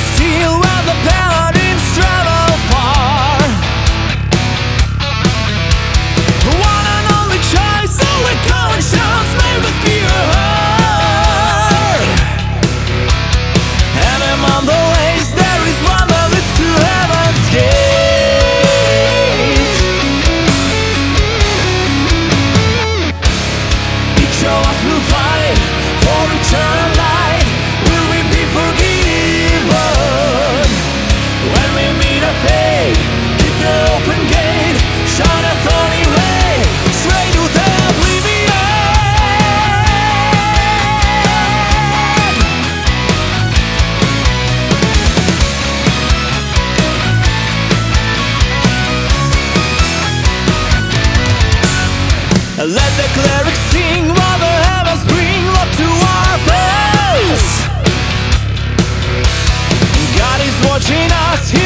still when the paladins travel far. One and only choice, only conscience made with pure heart. And among the ways there is one that leads to heaven's gate. Each of us will fight for eternal light. Will we be forgiven when we meet a fate? Keep the open gate, shine a thorny way, straight to the oblivion. Let the clerics sing while the heavens bring love to our place. God is watching us.